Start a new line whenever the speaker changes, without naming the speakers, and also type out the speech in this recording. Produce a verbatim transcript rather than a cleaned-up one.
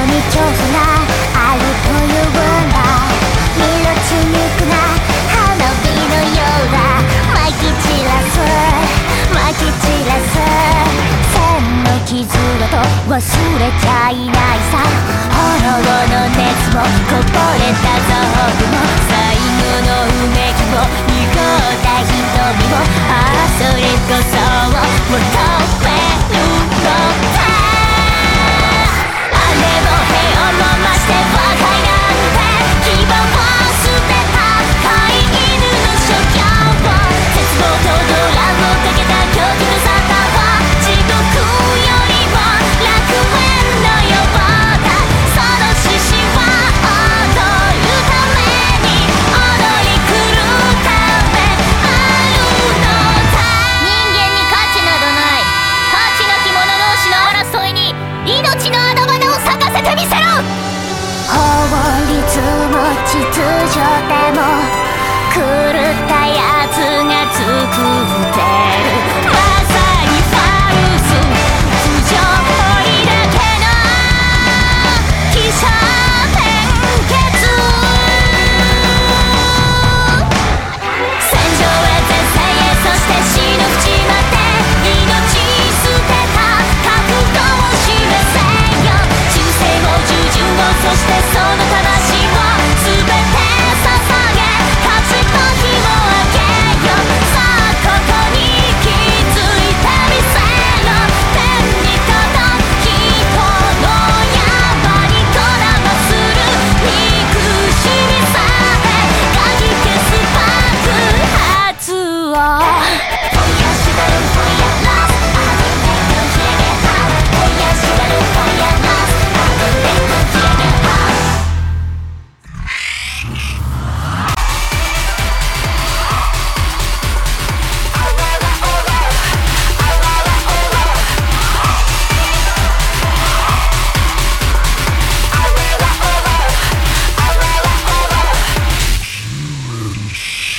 に調査があるというが色ちにくな花火のようだ撒き散らす撒き散らす線の傷だと忘れちゃいないさ炎の熱もこぼれた臓具も最後のうめきも濁った瞳もああそれこそを求めるのだ秩序でも狂ったやつが作ってるまさにファウス不条理だけの起承転結戦場へ前線へそして死の淵まで命捨てた覚悟を示せよ忠誠も従順をそしてその